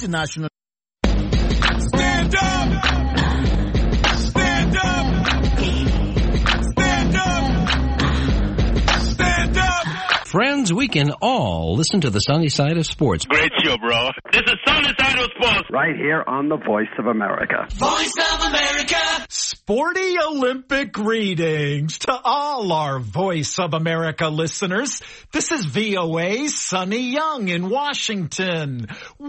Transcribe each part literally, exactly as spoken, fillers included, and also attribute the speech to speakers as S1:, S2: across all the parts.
S1: National.
S2: Stand up! Stand up! Stand up! Stand up!
S3: Friends, we can all listen to the sunny side of sports.
S4: Great show, bro. This is Sunny Side of Sports.
S5: Right here on the Voice of America.
S2: Voice of America!
S6: Sporty Olympic greetings to all our Voice of America listeners. This is V O A's Sunny Young in Washington.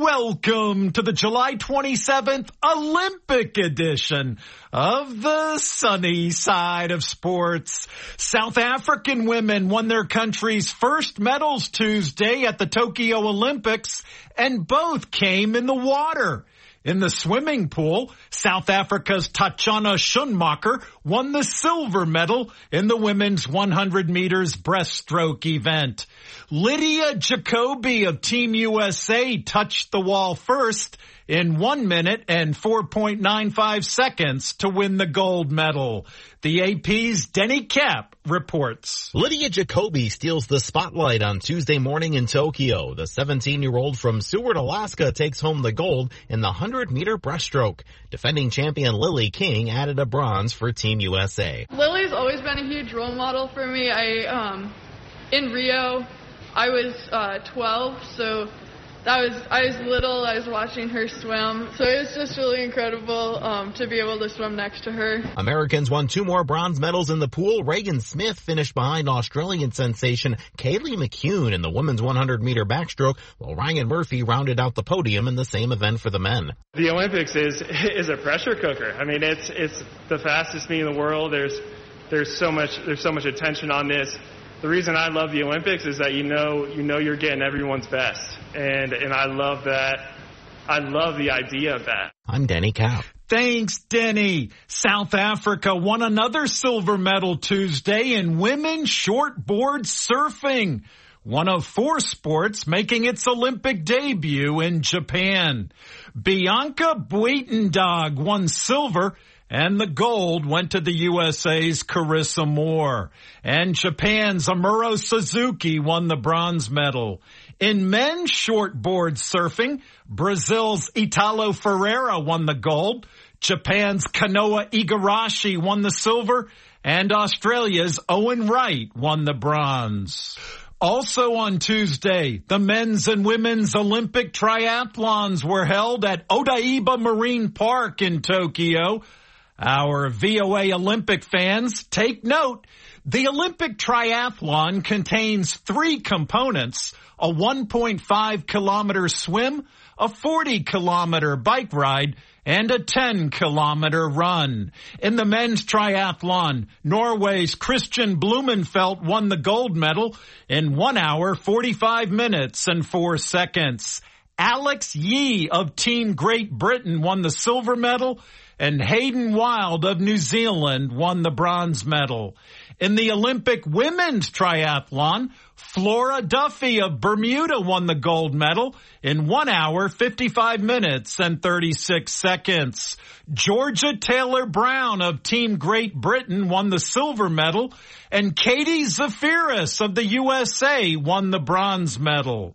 S6: Welcome to the July twenty-seventh Olympic edition of the Sunny Side of Sports. South African women won their country's first medals Tuesday at the Tokyo Olympics, and both came in the water. In the swimming pool, South Africa's Tatjana Schoenmaker won the silver medal in the women's one hundred meters breaststroke event. Lydia Jacoby of Team U S A touched the wall first in one minute and four point nine five seconds to win the gold medal. The A P's Denny Cap reports.
S7: Lydia Jacoby steals the spotlight on Tuesday morning in Tokyo. The seventeen-year-old from Seward, Alaska takes home the gold in the one hundred meter breaststroke. Defending champion Lily King added a bronze for Team U S A.
S8: Lily's always been a huge role model for me. I, um, in Rio, I was uh, twelve, so that was I was little. I was watching her swim, so it was just really incredible um, to be able to swim next to her.
S7: Americans won two more bronze medals in the pool. Regan Smith finished behind Australian sensation Kaylee McCune in the women's one hundred meter backstroke, while Ryan Murphy rounded out the podium in the same event for the men.
S9: The Olympics is is a pressure cooker. I mean, it's it's the fastest meet in the world. There's there's so much there's so much attention on this. The reason I love the Olympics is that you know you know you're getting everyone's best. And and I love that. I love the idea of that.
S7: I'm Denny Cap.
S6: Thanks, Denny. South Africa won another silver medal Tuesday in women's shortboard surfing, one of four sports making its Olympic debut in Japan. Bianca Buitendog won silver, and the gold went to the U S A's Carissa Moore. And Japan's Amuro Suzuki won the bronze medal. In men's shortboard surfing, Brazil's Italo Ferreira won the gold. Japan's Kanoa Igarashi won the silver. And Australia's Owen Wright won the bronze. Also on Tuesday, the men's and women's Olympic triathlons were held at Odaiba Marine Park in Tokyo. Our V O A Olympic fans, take note. The Olympic triathlon contains three components: a one point five kilometer swim, a forty kilometer bike ride, and a ten kilometer run. In the men's triathlon, Norway's Christian Blumenfelt won the gold medal in one hour, forty-five minutes and four seconds. Alex Yee of Team Great Britain won the silver medal, and Hayden Wild of New Zealand won the bronze medal. In the Olympic women's triathlon, Flora Duffy of Bermuda won the gold medal in one hour, fifty-five minutes and thirty-six seconds. Georgia Taylor Brown of Team Great Britain won the silver medal, and Katie Zafiris of the U S A won the bronze medal.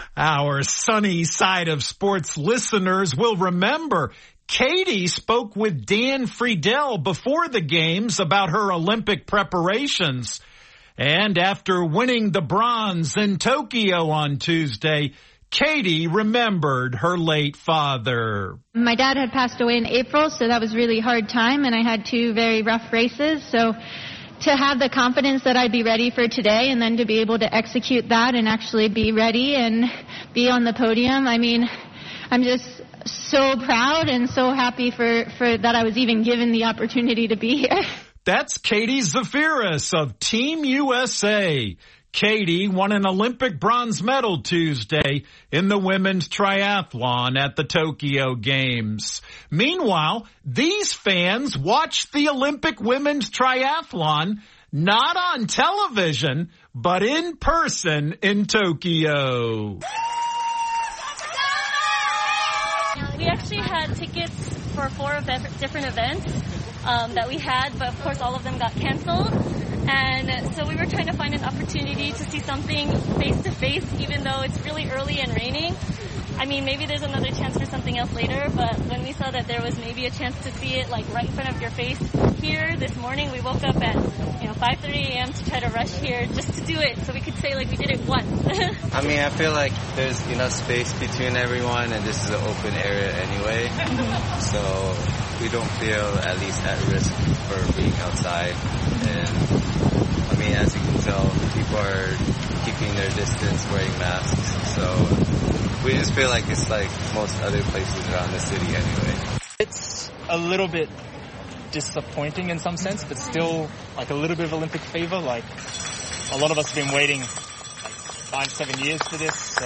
S6: Our Sunny Side of Sports listeners will remember Katie spoke with Dan Friedel before the games about her Olympic preparations. And after winning the bronze in Tokyo on Tuesday, Katie remembered her late father.
S10: My dad had passed away in April, so that was a really hard time, and I had two very rough races. So to have the confidence that I'd be ready for today and then to be able to execute that and actually be ready and be on the podium, I mean, I'm just so proud and so happy for, for that I was even given the opportunity to be here.
S6: That's Katie Zafiris of Team U S A. Katie won an Olympic bronze medal Tuesday in the women's triathlon at the Tokyo Games. Meanwhile, these fans watched the Olympic women's triathlon not on television, but in person in Tokyo.
S11: We actually had tickets for four different events um, that we had, but of course all of them got canceled. And so we were trying to find an opportunity to see something face-to-face, even though it's really early and raining. I mean, maybe there's another chance for something else later, but when we saw that there was maybe a chance to see it like right in front of your face here this morning, we woke up at, you know, five thirty a.m. to try to rush here just to do it so we could say like we did it once.
S1: I mean, I feel like there's enough space between everyone and this is an open area anyway, so we don't feel at least at risk for being outside. And I mean, as you can tell, people are keeping their distance, wearing masks, so we just feel like it's like most other places around the city anyway.
S12: It's a little bit disappointing in some sense, but still like a little bit of Olympic fever. Like a lot of us have been waiting like five, seven years for this, so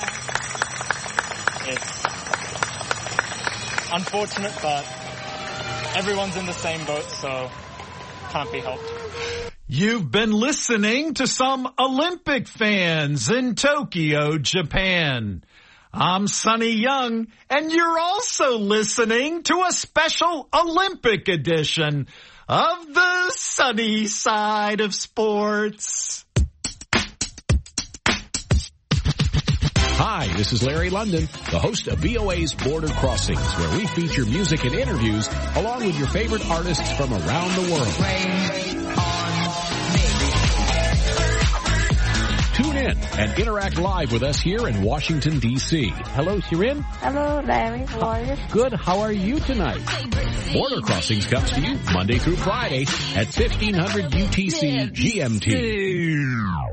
S12: it's unfortunate, but everyone's in the same boat, so can't be helped.
S6: You've been listening to some Olympic fans in Tokyo, Japan. I'm Sonny Young, and you're also listening to a special Olympic edition of the Sunny Side of Sports.
S13: Hi, this is Larry London, the host of V O A's Border Crossings, where we feature music and interviews along with your favorite artists from around the world. Tune in and interact live with us here in Washington, D C Hello, Shirin.
S14: Hello, Larry. How are you?
S13: Good. How are you tonight? Border Crossings comes to you Monday through Friday at fifteen hundred U T C G M T.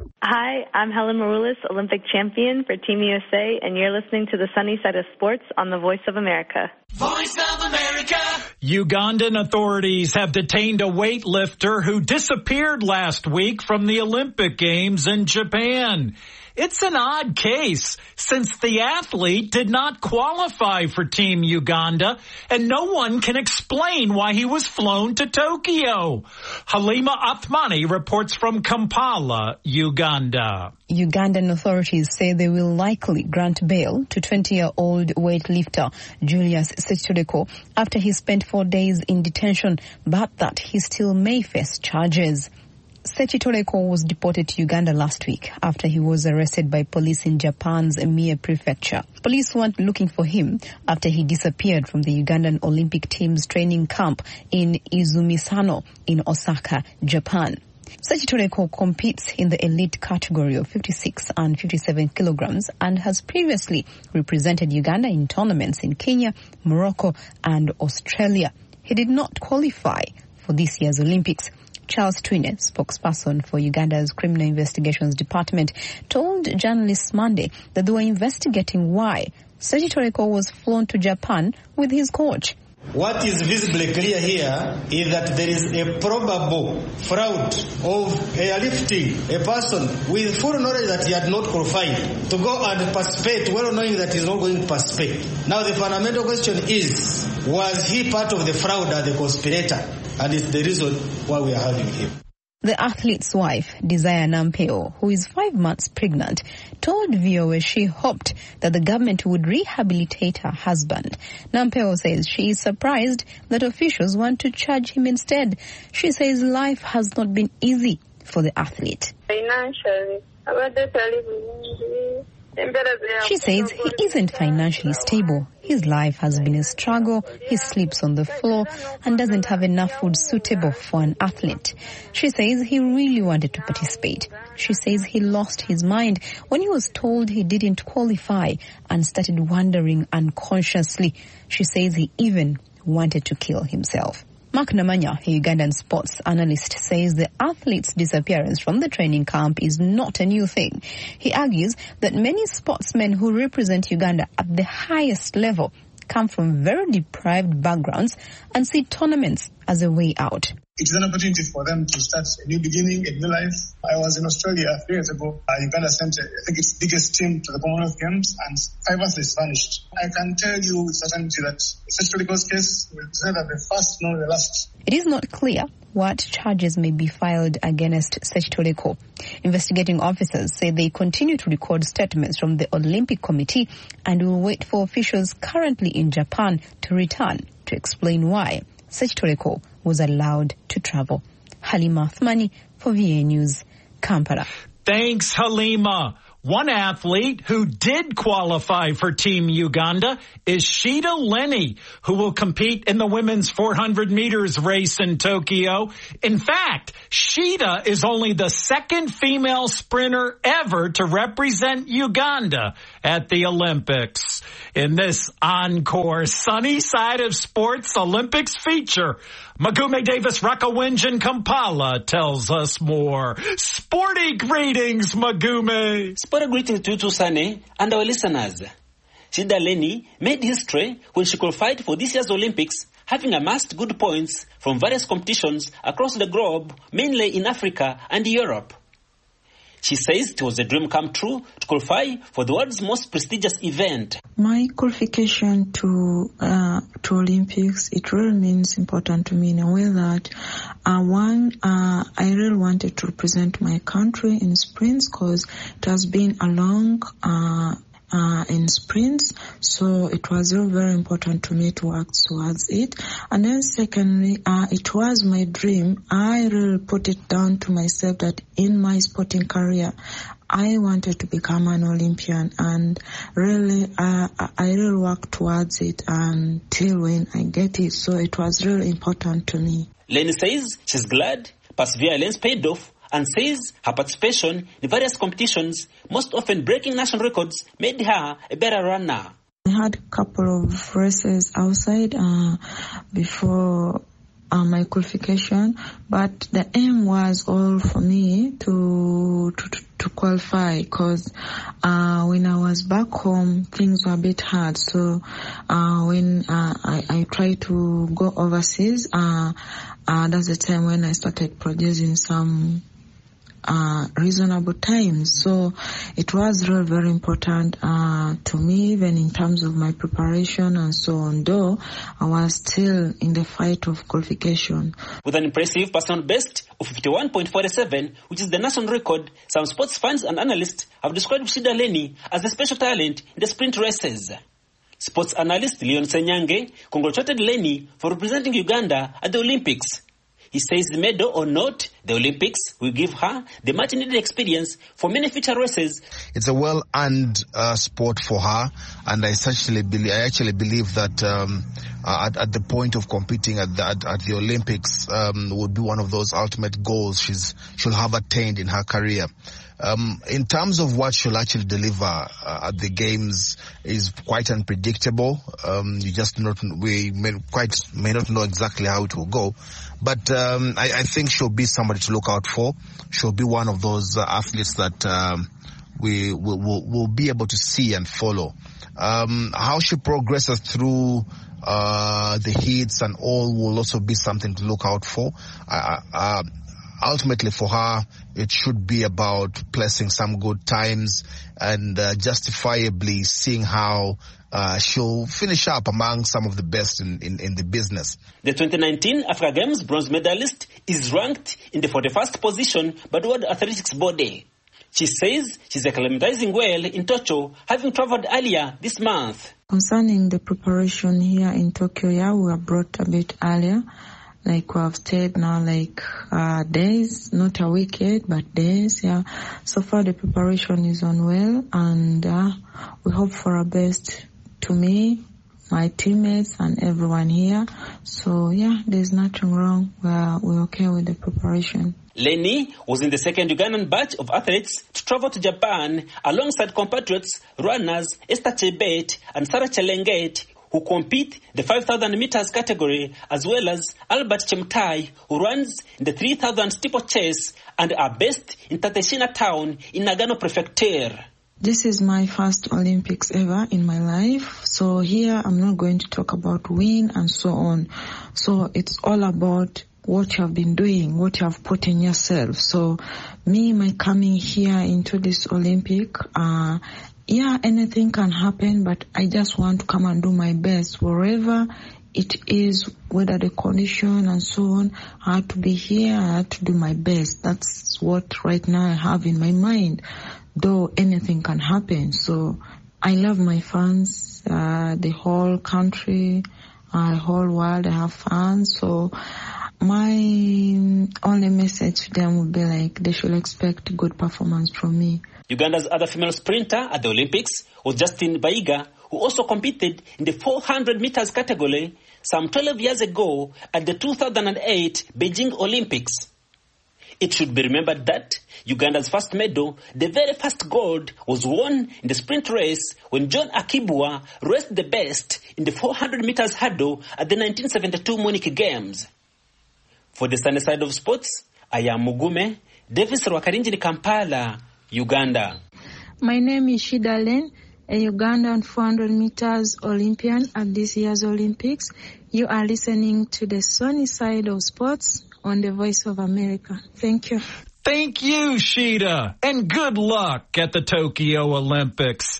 S14: Hi, I'm Helen Maroulis, Olympic champion for Team U S A, and you're listening to the Sunny Side of Sports on the Voice of America.
S2: Voice of America.
S6: Ugandan authorities have detained a weightlifter who disappeared last week from the Olympic Games in Japan. It's an odd case since the athlete did not qualify for Team Uganda, and no one can explain why he was flown to Tokyo. Halima Athmani reports from Kampala, Uganda.
S15: Ugandan authorities say they will likely grant bail to twenty-year-old weightlifter Julius Sechitoleko after he spent four days in detention, but that he still may face charges. Sechitoleko was deported to Uganda last week after he was arrested by police in Japan's Mie prefecture. Police weren't looking for him after he disappeared from the Ugandan Olympic team's training camp in Izumisano in Osaka, Japan. Sechitoleko competes in the elite category of fifty-six and fifty-seven kilograms and has previously represented Uganda in tournaments in Kenya, Morocco, and Australia. He did not qualify for this year's Olympics. Charles Twine, spokesperson for Uganda's Criminal Investigations Department, told journalists Monday that they were investigating why Sechitoleko was flown to Japan with his coach.
S16: What is visibly clear here is that there is a probable fraud of airlifting a person with full knowledge that he had not qualified to go and participate, well knowing that he is not going to participate. Now the fundamental question is, was he part of the fraud or the conspirator? And it's the reason why we are having him.
S15: The athlete's wife, Desire Nampeo, who is five months pregnant, told V O A she hoped that the government would rehabilitate her husband. Nampeo says she is surprised that officials want to charge him instead. She says life has not been easy for the athlete.
S14: Financially,
S15: she says he isn't financially stable. His life has been a struggle. He sleeps on the floor and doesn't have enough food suitable for an athlete. She says he really wanted to participate. She says he lost his mind when he was told he didn't qualify and started wandering unconsciously. She says he even wanted to kill himself. Mark Namanya, a Ugandan sports analyst, says the athlete's disappearance from the training camp is not a new thing. He argues that many sportsmen who represent Uganda at the highest level come from very deprived backgrounds and see tournaments as a way out.
S17: It is an opportunity for them to start a new beginning, a new life. I was in Australia a few years ago. Uh, Uganda sent, I think, its biggest team to the Commonwealth Games, and five athletes vanished. I can tell you with certainty that Sechitoleko's case will be neither the first nor the last.
S15: It is not clear what charges may be filed against Sechitoleko. Investigating officers say they continue to record statements from the Olympic Committee and will wait for officials currently in Japan to return to explain why Sechitoleko was allowed to travel. Halima Athmani for V A News, Kampala.
S6: Thanks, Halima. One athlete who did qualify for Team Uganda is Sheeta Lenny, who will compete in the women's four hundred meters race in Tokyo. In fact, Sheeta is only the second female sprinter ever to represent Uganda at the Olympics. In this encore Sunny Side of Sports Olympics feature, Magume Davis Rakawinjan Kampala tells us more. Sporty greetings, Magume.
S18: Sporty greetings to you too, Sunny, and our listeners. Sheeta Lenny made history when she qualified for this year's Olympics, having amassed good points from various competitions across the globe, mainly in Africa and Europe. She says it was a dream come true to qualify for the world's most prestigious event.
S19: My qualification to uh, to Olympics, it really means important to me in a way that, uh, one, uh, I really wanted to represent my country in sprints because it has been a long uh Uh, in sprints, so it was very, very important to me to work towards it. And then secondly, uh, it was my dream. I really put it down to myself that in my sporting career, I wanted to become an Olympian, and really, uh, I really worked towards it until when I get it. So it was really important to me.
S18: Lenny says she's glad perseverance paid off, and says her participation in various competitions, most often breaking national records, made her a better runner.
S19: I had a couple of races outside uh, before uh, my qualification, but the aim was all for me to to, to qualify, because uh, when I was back home, things were a bit hard. So uh, when uh, I, I tried to go overseas, uh, uh, that's the time when I started producing some Uh, reasonable times. So it was really very important uh, to me, even in terms of my preparation and so on, though I was still in the fight of qualification.
S18: With an impressive personal best of fifty-one point four seven, which is the national record, some sports fans and analysts have described Sheeta Lenny as a special talent in the sprint races. Sports analyst Leon Senyange congratulated Lenny for representing Uganda at the Olympics. He says the medal or not, the Olympics will give her the much needed experience for many future races.
S20: It's a well-earned uh, sport for her, and I actually believe, I actually believe that um, uh, at, at the point of competing at the, at, at the Olympics um, would be one of those ultimate goals she's she'll have attained in her career. Um, in terms of what she'll actually deliver uh, at the games is quite unpredictable. Um, you just not, we may quite may not know exactly how it will go, but um, I, I think she'll be somebody to look out for. She'll be one of those uh, athletes that um, we will we'll, we'll be able to see and follow. Um, how she progresses through uh, the heats and all will also be something to look out for. Uh, uh, Ultimately for her, it should be about placing some good times and uh, justifiably seeing how uh, she'll finish up among some of the best in, in, in the business.
S18: The twenty nineteen Africa Games bronze medalist is ranked in the forty-first position by the World Athletics Body. She says she's acclimatizing well in Tokyo, having traveled earlier this month.
S19: Concerning the preparation here in Tokyo, yeah, we were brought a bit earlier. Like we have stayed now like uh, days, not a week yet, but days, yeah. So far the preparation is on well, and uh, we hope for our best to me, my teammates and everyone here. So yeah, there's nothing wrong. We're, we're okay with the preparation.
S18: Lenny was in the second Ugandan batch of athletes to travel to Japan alongside compatriots runners Esther Chebet and Sarah Chelenget, who compete the five thousand meters category, as well as Albert Chemtai, who runs in the three thousand steeplechase and are based in Tateshina town in Nagano Prefecture.
S19: This is my first Olympics ever in my life. So here I'm not going to talk about win and so on. So it's all about what you have been doing, what you have put in yourself. So me, my coming here into this Olympic, uh, yeah, anything can happen, but I just want to come and do my best wherever it is, whether the condition and so on. I have to be here, I have to do my best. That's what right now I have in my mind, though anything can happen. So I love my fans, uh, the whole country, uh, the whole world. I have fans. So my only message to them would be like they should expect good performance from me.
S18: Uganda's other female sprinter at the Olympics was Justine Baiga, who also competed in the four hundred meters category some twelve years ago at the two thousand eight Beijing Olympics. It should be remembered that Uganda's first medal, the very first gold, was won in the sprint race when John Akibwa raced the best in the four hundred meters hurdle at the nineteen seventy-two Munich Games. For the sunny side of sports, I am Mugume, Davis Rwakarinjini, Kampala, Uganda.
S19: My name is Shida Len, a Ugandan four hundred meters Olympian at this year's Olympics. You are listening to the sunny side of sports on the Voice of America. Thank you.
S6: Thank you, Shida, and good luck at the Tokyo Olympics.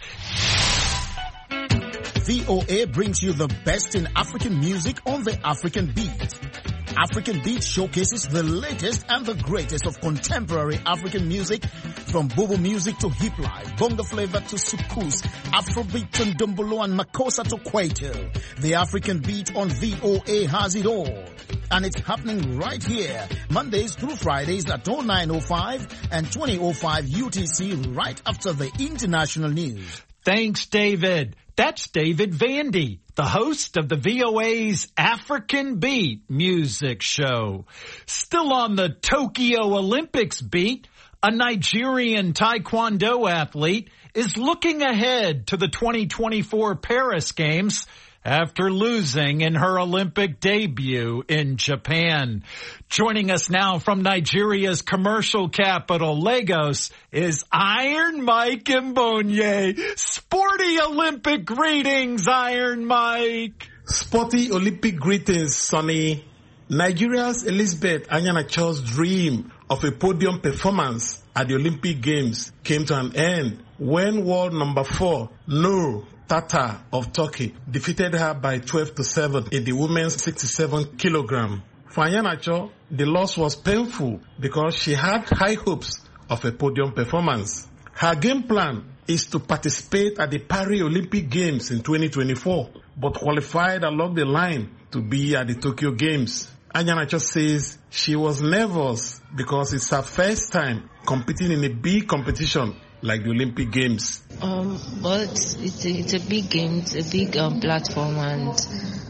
S21: V O A brings you the best in African music on the African Beat. African Beat showcases the latest and the greatest of contemporary African music, from Bobo music to hip life, bongo flavor to soukous, Afrobeat to Ndombolo and Makossa to Kwaito. The African Beat on V O A has it all. And it's happening right here, Mondays through Fridays at oh nine oh five and twenty oh five U T C, right after the international news.
S6: Thanks, David. That's David Vandy, the host of the V O A's African Beat music show. Still on the Tokyo Olympics beat, a Nigerian Taekwondo athlete is looking ahead to the twenty twenty-four Paris Games after losing in her Olympic debut in Japan. Joining us now from Nigeria's commercial capital, Lagos, is Iron Mike Mbonye. Sporty Olympic greetings, Iron Mike.
S22: Sporty Olympic greetings, Sonny. Nigeria's Elizabeth Anyanacho's dream of a podium performance at the Olympic Games came to an end when world number four, Nur Tata of Turkey, defeated her by twelve to seven in the women's sixty-seven kilogram. For Anyanacho, the loss was painful because she had high hopes of a podium performance. Her game plan is to participate at the Paris Olympic Games in twenty twenty-four, but qualified along the line to be at the Tokyo Games. Anyanacho says she was nervous because it's her first time competing in a big competition like the Olympic Games.
S23: Um, well, it's it's a, it's a big game, it's a big um, platform, and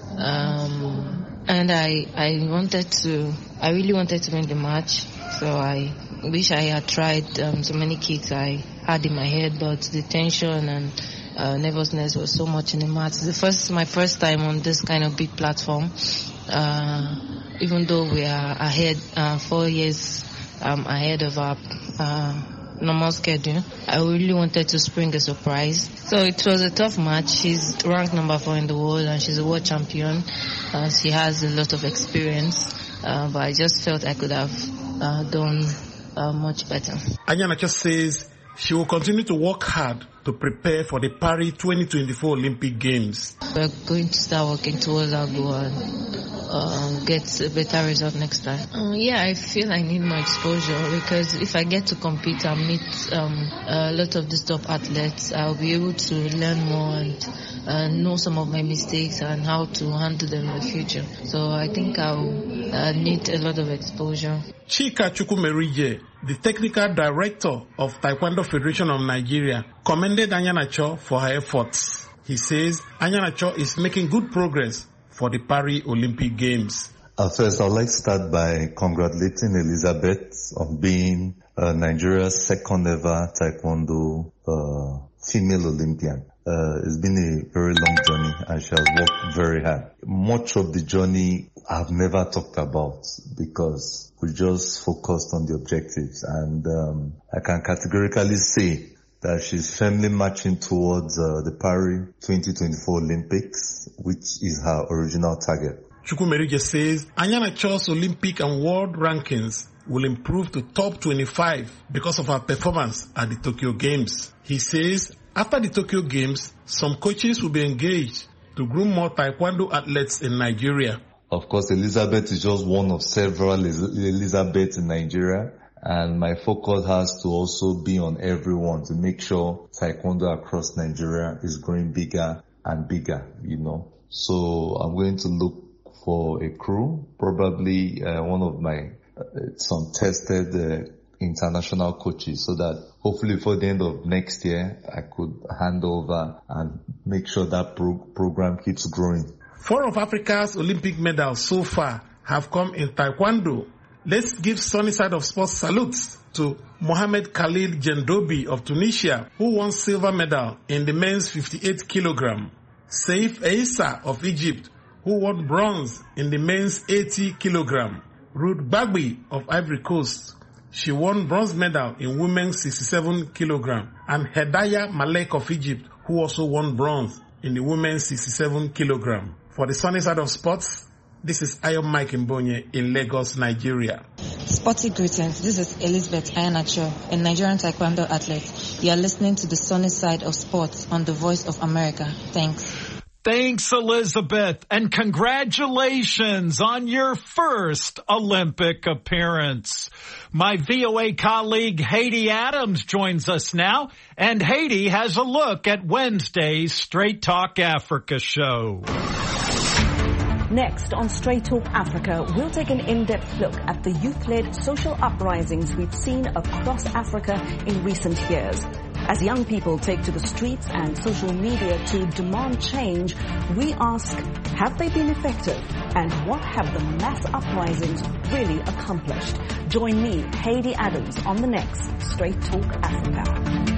S23: um, and I I wanted to, I really wanted to win the match. So I wish I had tried um, so many kicks I had in my head, but the tension and uh, nervousness was so much in the match. It's the first, my first time on this kind of big platform. Uh, even though we are ahead, uh, four years um, ahead of our uh, normal schedule, I really wanted to spring a surprise. So it was a tough match. She's ranked number four in the world and she's a world champion. Uh, she has a lot of experience, uh, but I just felt I could have uh, done uh, much better.
S22: Anyanacho says she will continue to work hard to prepare for the Paris twenty twenty-four Olympic Games.
S23: We're going to start working towards our goal and uh, get a better result next time. Uh, yeah, I feel I need more exposure because if I get to compete and meet um, a lot of these top athletes, I'll be able to learn more and uh, know some of my mistakes and how to handle them in the future. So I think I'll uh, need a lot of exposure.
S22: Chika Chukwumerije, the technical director of Taekwondo Federation of Nigeria, commended Anyanacho for her efforts. He says Anyanacho is making good progress for the Paris Olympic Games.
S24: At first, I'd like to start by congratulating Elizabeth on being uh, Nigeria's second ever Taekwondo uh, female Olympian. Uh, it's been a very long journey and she has worked very hard. Much of the journey I've never talked about because we just focused on the objectives, and um, I can categorically say that she's firmly marching towards uh, the Paris twenty twenty-four Olympics, which is her original target.
S22: Chukwumerije says Anyanacho's Olympic and world rankings will improve to top twenty-five because of her performance at the Tokyo Games. He says after the Tokyo Games, some coaches will be engaged to groom more Taekwondo athletes in Nigeria.
S24: Of course, Elizabeth is just one of several Elizabeths in Nigeria, and my focus has to also be on everyone to make sure Taekwondo across Nigeria is growing bigger and bigger, you know. So I'm going to look for a crew, probably uh, one of my, uh, some tested uh, international coaches so that hopefully for the end of next year, I could hand over and make sure that pro- program keeps growing.
S22: Four of Africa's Olympic medals so far have come in Taekwondo. Let's give Sunny Side of Sports salutes to Mohamed Khalil Jendobi of Tunisia, who won silver medal in the men's fifty-eight kilogram. Saif Eissa of Egypt, who won bronze in the men's eighty kilogram. Ruth Bagby of Ivory Coast, she won bronze medal in women's sixty-seven kilogram. And Hedaya Malek of Egypt, who also won bronze in the women's sixty-seven kilogram. For the Sunny Side of Sports, this is Ayo Mike Mbonye in Lagos, Nigeria.
S3: Sporty greetings. This is Elizabeth Ayanacho, a Nigerian Taekwondo athlete. You are listening to the Sunny Side of Sports on the Voice of America. Thanks.
S6: Thanks, Elizabeth, and congratulations on your first Olympic appearance. My V O A colleague Haiti Adams joins us now, and Haiti has a look at Wednesday's Straight Talk Africa show.
S4: Next on Straight Talk Africa, we'll take an in-depth look at the youth-led social uprisings we've seen across Africa in recent years. As young people take to the streets and social media to demand change, we ask, have they been effective? And what have the mass uprisings really accomplished? Join me, Haiti Adams, on the next Straight Talk Africa.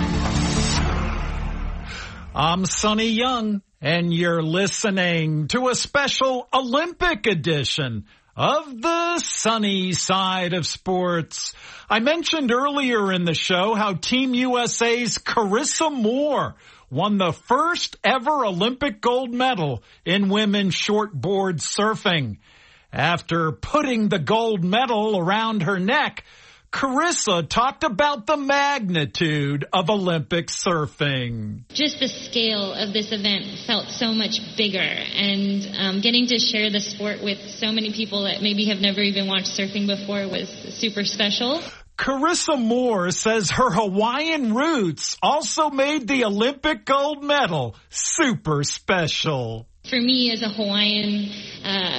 S6: I'm Sonny Young, and you're listening to a special Olympic edition of the Sunny Side of Sports. I mentioned earlier in the show how Team U S A's Carissa Moore won the first ever Olympic gold medal in women's shortboard surfing. After putting the gold medal around her neck, Carissa talked about the magnitude of Olympic surfing.
S5: Just the scale of this event felt so much bigger, and um, getting to share the sport with so many people that maybe have never even watched surfing before was super special.
S6: Carissa Moore says her Hawaiian roots also made the Olympic gold medal super special.
S5: For me as a Hawaiian, uh,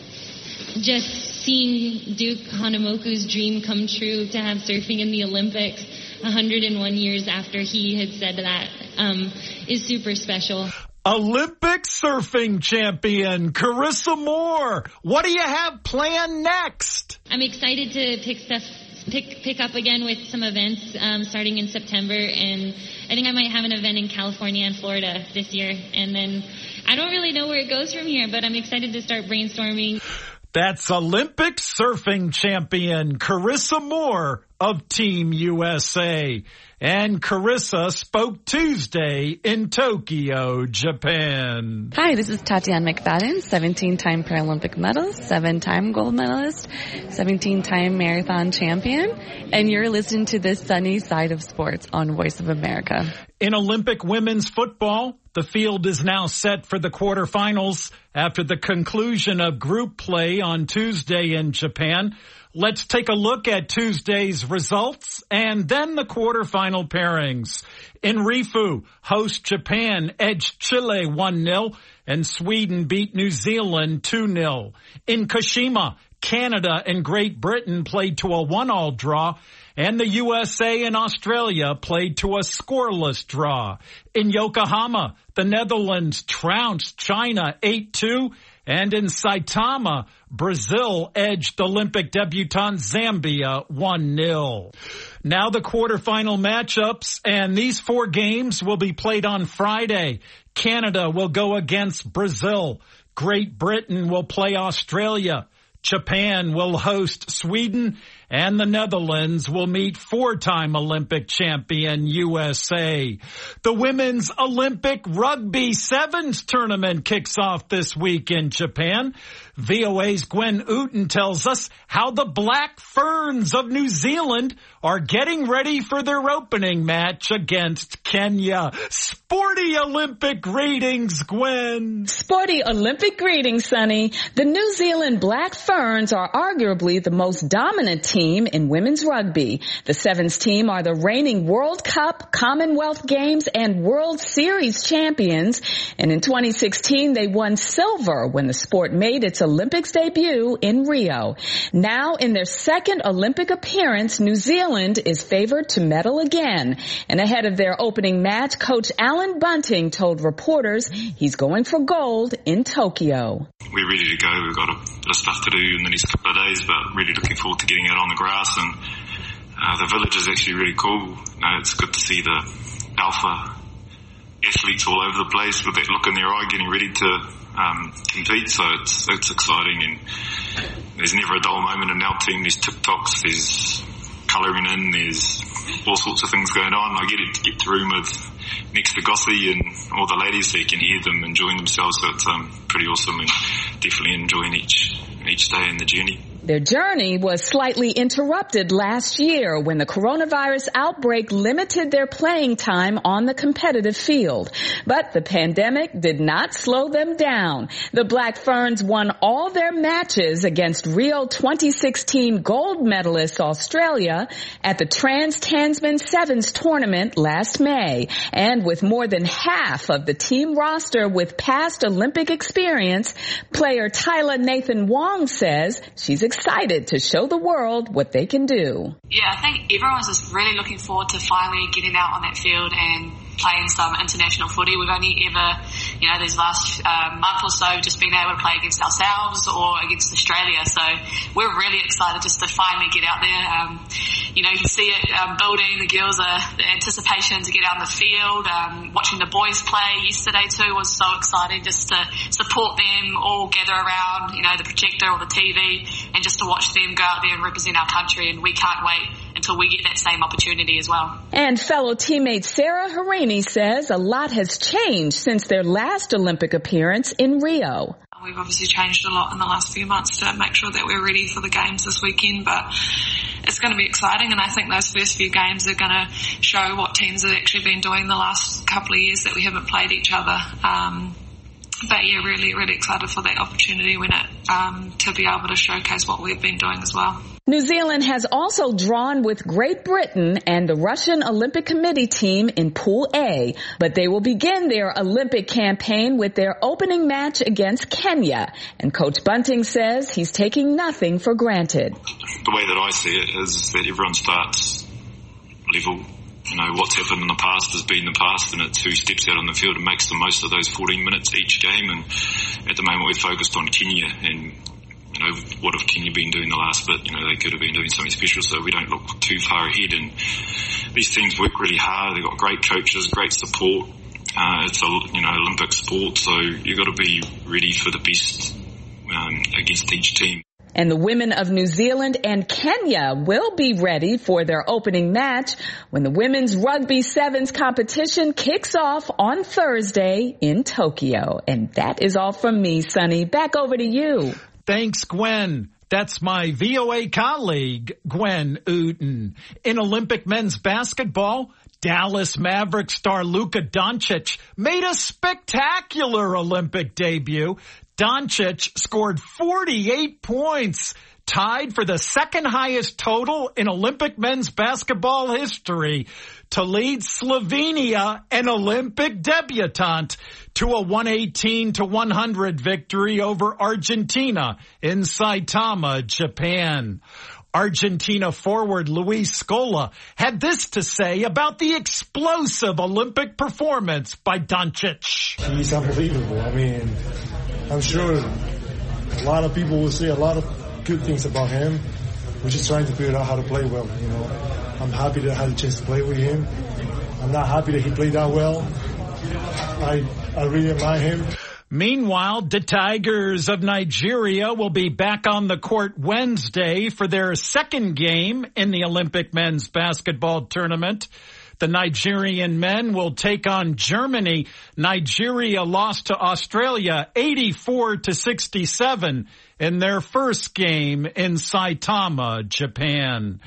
S5: just seeing Duke Hanamoku's dream come true to have surfing in the Olympics one hundred one years after he had said that um, is super special.
S6: Olympic surfing champion Carissa Moore, what do you have planned next?
S5: I'm excited to pick stuff, pick pick up again with some events um, starting in September, and I think I might have an event in California and Florida this year, and then I don't really know where it goes from here, but I'm excited to start brainstorming.
S6: That's Olympic surfing champion Carissa Moore of Team U S A. And Carissa spoke Tuesday in Tokyo, Japan.
S8: Hi, this is Tatiana McFadden, seventeen-time Paralympic medalist, seven-time gold medalist, seventeen-time marathon champion, and you're listening to the Sunny Side of Sports on Voice of America.
S6: In Olympic women's football, the field is now set for the quarterfinals after the conclusion of group play on Tuesday in Japan. Let's take a look at Tuesday's results and then the quarterfinal pairings. In Rifu, host Japan edged Chile one nil and Sweden beat New Zealand two nil. In Kashima, Canada and Great Britain played to a one-all draw, and the U S A and Australia played to a scoreless draw. In Yokohama, the Netherlands trounced China eight two, and in Saitama, Brazil edged Olympic debutante Zambia one nil. Now the quarterfinal matchups, and these four games will be played on Friday. Canada will go against Brazil. Great Britain will play Australia. Japan will host Sweden, and the Netherlands will meet four-time Olympic champion U S A. The Women's Olympic Rugby Sevens tournament kicks off this week in Japan. V O A's Gwen Ooten tells us how the Black Ferns of New Zealand are getting ready for their opening match against Kenya. Sporty Olympic greetings, Gwen.
S25: Sporty Olympic greetings, Sonny. The New Zealand Black
S7: Ferns are arguably the most dominant team in women's rugby. The Sevens team are the reigning World Cup, Commonwealth Games, and World Series champions. And in twenty sixteen, they won silver when the sport made its Olympics debut in Rio. Now, in their second Olympic appearance, New Zealand is favored to medal again. And ahead of their opening match, Coach Alan Bunting told reporters he's going for gold in Tokyo.
S9: We're ready to go. We've got a bit of stuff to do in the next couple of days, but really looking forward to getting out on the grass. And uh, the village is actually really cool. Uh, it's good to see the alpha athletes all over the place with that look in their eye, getting ready to um, compete. So it's it's exciting, and there's never a dull moment in our team. There's TikToks, there's colouring in, there's all sorts of things going on. I get to get to room with next to Gossie and all the ladies, so you can hear them enjoying themselves. So it's um, pretty awesome, and definitely enjoying each each day in the journey.
S7: Their journey was slightly interrupted last year when the coronavirus outbreak limited their playing time on the competitive field. But the pandemic did not slow them down. The Black Ferns won all their matches against Rio twenty sixteen gold medalist Australia at the Trans-Tasman Sevens tournament last May. And with more than half of the team roster with past Olympic experience, player Tyler Nathan Wong says she's excited to show the world what they can do.
S10: Yeah, I think everyone's just really looking forward to finally getting out on that field and playing some international footy. We've only ever, you know, these last uh, month or so just been able to play against ourselves or against Australia. So we're really excited just to finally get out there. Um, you know, you can see it um, building. The girls are, the anticipation to get out on the field. Um, watching the boys play yesterday too was so exciting, just to support them, all gather around, you know, the projector or the T V, and just to watch them go out there and represent our country. And we can't wait until we get that same opportunity as well.
S7: And fellow teammate Sarah Harini says a lot has changed since their last Olympic appearance in Rio.
S10: We've obviously changed a lot in the last few months to make sure that we're ready for the games this weekend, but it's going to be exciting, and I think those first few games are going to show what teams have actually been doing the last couple of years that we haven't played each other. Um, But yeah, really, really excited for that opportunity when it, um, to be able to showcase what we've been doing as well.
S7: New Zealand has also drawn with Great Britain and the Russian Olympic Committee team in Pool A, but they will begin their Olympic campaign with their opening match against Kenya. And Coach Bunting says he's taking nothing for granted.
S9: The way that I see it is that everyone starts level. You know, what's happened in the past has been the past, and it's who steps out on the field and makes the most of those fourteen minutes each game. And at the moment we're focused on Kenya, and, you know, what have Kenya been doing the last bit? You know, they could have been doing something special, so we don't look too far ahead. And these teams work really hard. They've got great coaches, great support. Uh, it's a, you know, Olympic sport, so you've got to be ready for the best um, against each team.
S7: And the women of New Zealand and Kenya will be ready for their opening match when the women's rugby sevens competition kicks off on Thursday in Tokyo. And that is all from me, Sonny. Back over to you.
S6: Thanks, Gwen. That's my V O A colleague, Gwen Uten. In Olympic men's basketball, Dallas Mavericks star Luka Doncic made a spectacular Olympic debut. Doncic scored forty-eight points, tied for the second highest total in Olympic men's basketball history, to lead Slovenia, an Olympic debutante, to a one eighteen to one hundred victory over Argentina in Saitama, Japan. Argentina forward Luis Scola had this to say about the explosive Olympic performance by Doncic.
S11: He's unbelievable. I mean, I'm sure a lot of people will say a lot of good things about him. We're just trying to figure out how to play well, you know. I'm happy that I had a chance to play with him. I'm not happy that he played that well. I I really admire him.
S6: Meanwhile, the Tigers of Nigeria will be back on the court Wednesday for their second game in the Olympic men's basketball tournament. The Nigerian men will take on Germany. Nigeria lost to Australia eighty-four to sixty-seven in their first game in Saitama, Japan.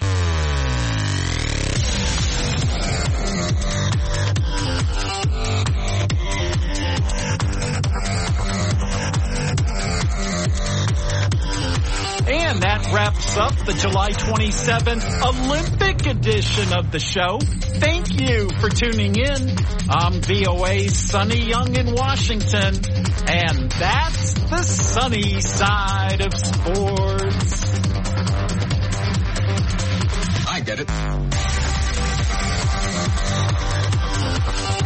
S6: And that wraps up the July twenty-seventh Olympic edition of the show. Thank you for tuning in. I'm V O A's Sonny Young in Washington. And that's the sunny side of sports.
S1: I get it.